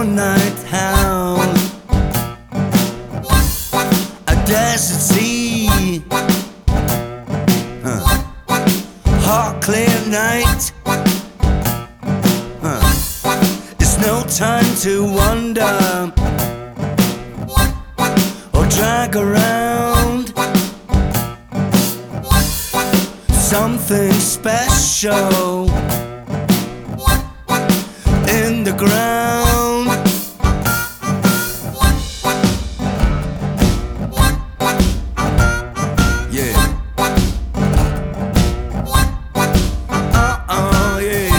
One night howl, a desert sea, hot clear night. It's no time to wonder or drag around. Something special in the ground. Yeah. Yeah.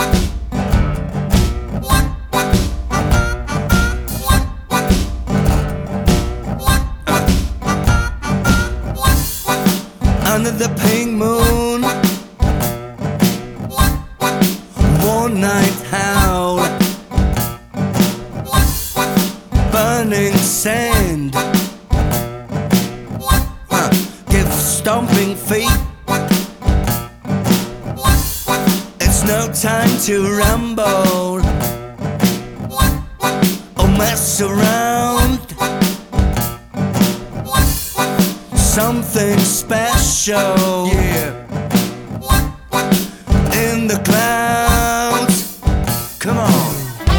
Under the pink moon, one night howl, burning sand, give stomping feet. It's no time to ramble or mess around. Something special, yeah, in the clouds. Come on.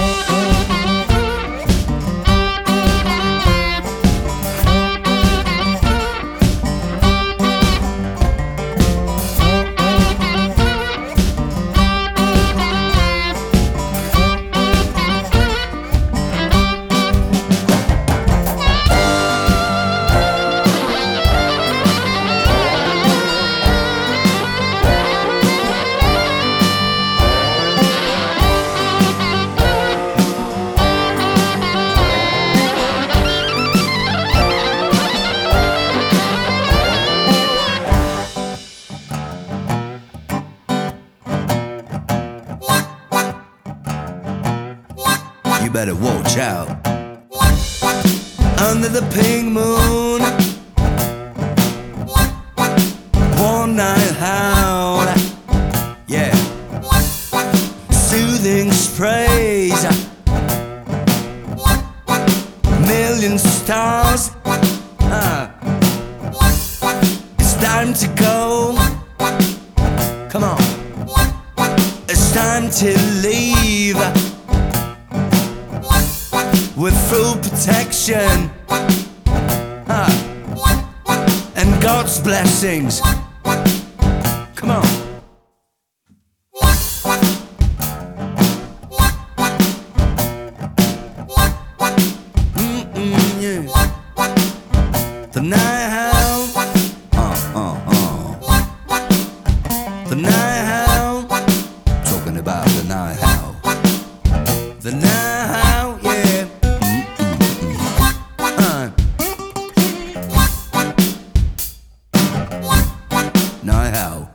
You better watch out. Under the pink moon, one night howl, yeah, soothing sprays, million stars. It's time to go. Come on, it's time to leave with full protection and God's blessings. Come on. Yeah. The night howl, the night howl, talking about the night howl, the night howl, yeah. Night howl.